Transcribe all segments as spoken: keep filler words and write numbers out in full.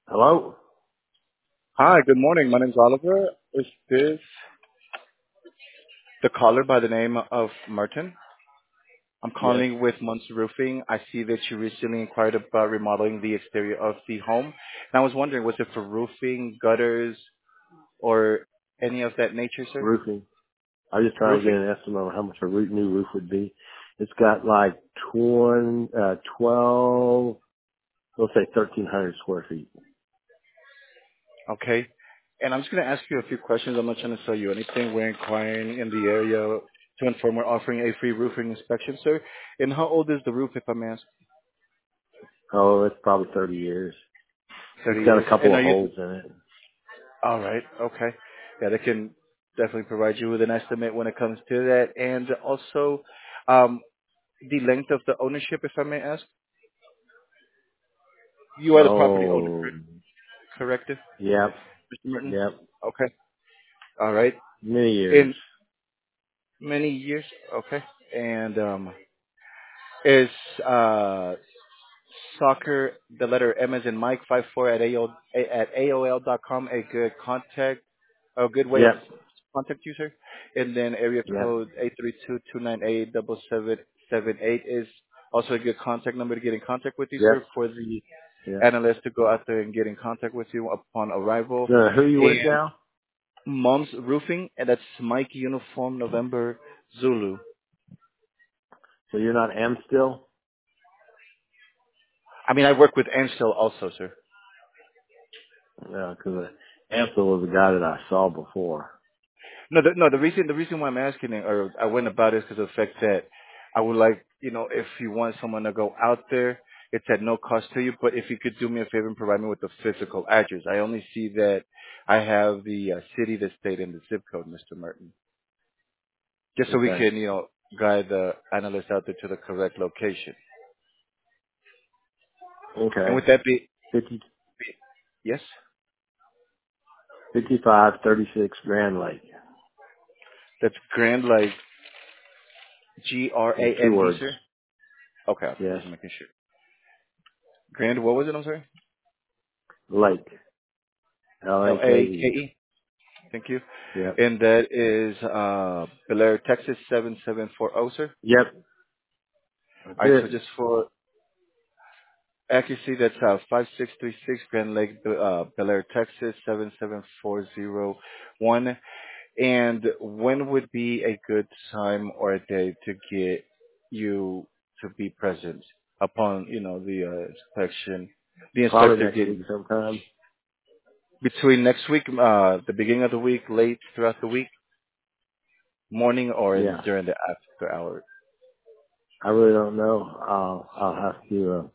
Hello? Hi, good morning. My name's Oliver. Is this the caller by the name of Martin? I'm Yes. calling with Munz Roofing. I see that you recently inquired about remodeling the exterior of the home. And I was wondering, was it for roofing, gutters, or any of that nature, sir? Roofing. I was just trying to get Roofing? an estimate on how much a roo- new roof would be. It's got like twenty, uh, twelve, let's say thirteen hundred square feet. Okay. And I'm just going to ask you a few questions. I'm not trying to sell you anything. We're inquiring in the area to inform we're offering a free roofing inspection, sir. And how old is the roof, if I may ask? Oh, it's probably thirty years. It's thirty got years. a couple And of are you holes in it. All right. Okay. Yeah, they can definitely provide you with an estimate when it comes to that. And also, um, the length of the ownership, if I may ask. You are the property owner, Oh, correct, yep, mister Merton? yep. Okay. All right. Many years. In many years. Okay. And um, is uh, soccer the letter M as in Mike five four at A O at A O L dot com a good contact a good way of Yep, contact you, sir? And then area yep, code eight three two, two nine eight, seven seven seven eight is also a good contact number to get in contact with you, sir, yep, for the yep. analyst to go out there and get in contact with you upon arrival. So who you with And now? Mom's Roofing, and that's Mike Uniform November Zulu. So you're not M still? I mean, I work with Ansel also, sir. No, because Ansel was the guy that I saw before. No, the, no. The reason the reason why I'm asking it, or I went about it, is because of the fact that I would like, you know, if you want someone to go out there, it's at no cost to you. But if you could do me a favor and provide me with the physical address, I only see that I have the uh, city, the state, and the zip code, mister Merton, just so we Okay. can, you know, guide the analyst out there to the correct location. And Okay. would that be Fifty yes? fifty-five thirty-six Grand Lake. That's Grand, like G R In A two N D, words. sir. Okay, okay, Yes. just making sure. Grand, what was it? I'm sorry. Lake. L L A K A K E. E. Thank you. Yep. And that is uh, Bel Air, Texas seven seven four zero, sir. Yep. That's All right, so it. just for accuracy, that's uh, five six three six Grand Lake, uh, Bel Air, Texas seven seven four zero one. And when would be a good time or a day to get you to be present upon, you know, the uh, inspection, the Probably inspector next week getting sometime. between next week, uh, the beginning of the week, late throughout the week, morning, or in, Yeah. during the after hours? I really don't know. I'll, I'll have to, uh,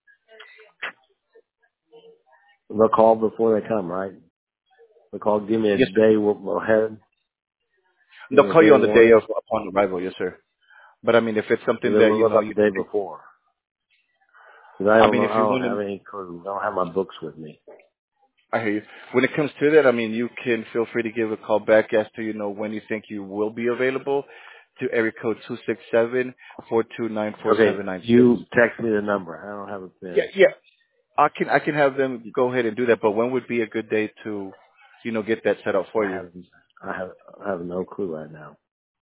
they'll call before they come, right? They'll call, give me a Yes, sir. day w- ahead. Give They'll me a call day you on the day warning. of upon arrival, yes, sir. But I mean, if it's So something then that you what know, about you, the day before? Cause I I don't mean, know, if I you don't want have to, any clue. I don't have my books with me. I hear you. When it comes to that, I mean, you can feel free to give a call back as to you know when you think you will be available to area code two six seven four two nine four Okay. seven nine six. You text me the number. I don't have a Yeah, pen. yeah. I can I can have them go ahead and do that. But when would be a good day to, you know, get that set up for I you? have, I have, I have no clue right now.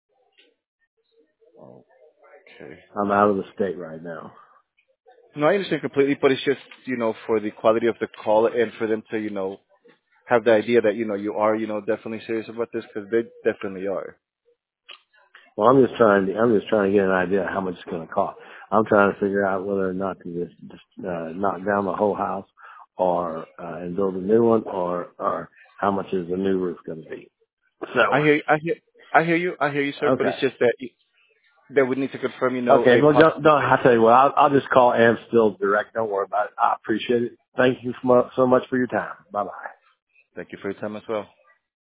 Okay. I'm out of the state right now. No, I understand completely, but it's just, you know, for the quality of the call and for them to, you know, have the idea that, you know, you are, you know, definitely serious about this because they definitely are. Well, I'm just trying to, I'm just trying to get an idea of how much it's going to cost. I'm trying to figure out whether or not to just, just uh, knock down the whole house or, uh, and build a new one or, or how much is the new roof going to be. So, I hear, I hear, I hear you, I hear you, sir, but okay. it's just that you, that we need to confirm, you know, Okay. a Well, don't, possible don't, date. I tell you what, I'll, I'll just call Am Still direct. Don't worry about it. I appreciate it. Thank you so much so much for your time. Bye bye. Thank you for your time as well.